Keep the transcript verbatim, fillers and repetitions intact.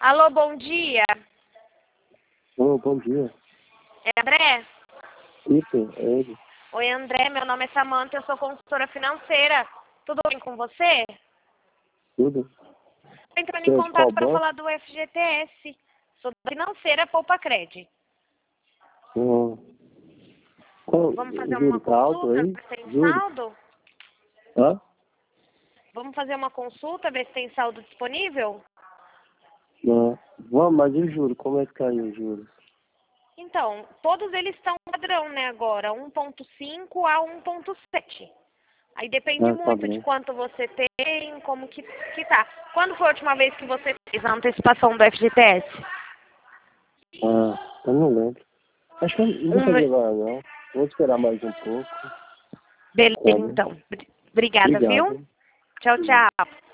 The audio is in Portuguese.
Alô, bom dia. Ô, bom dia. É André? Isso, é ele. Oi, André. Meu nome é Samanta, eu sou consultora financeira. Tudo bem com você? Tudo. Estou entrando Você em é de qual contato para banco? falar do F G T S. Sou da financeira Poupa Cred. Hum. Qual, Vamos fazer uma juro, tá alto consulta, aí? ver se tem Juro. saldo? Hã? Vamos fazer uma consulta, ver se tem saldo disponível? Não. Vamos, mas e juro? Como é que caiu os juros? Então, todos eles estão padrão, né, agora, um ponto cinco a um ponto sete. Aí depende Ah, tá muito de bom. quanto você tem, como que, que tá. Quando foi a última vez que você fez a antecipação do F G T S? Ah, eu não lembro. Acho que eu não vou Um... fazer agora, não. Vou esperar mais um pouco. Beleza, Tá bom. então. Obrigada, viu? Obrigado. Tchau, Hum. tchau.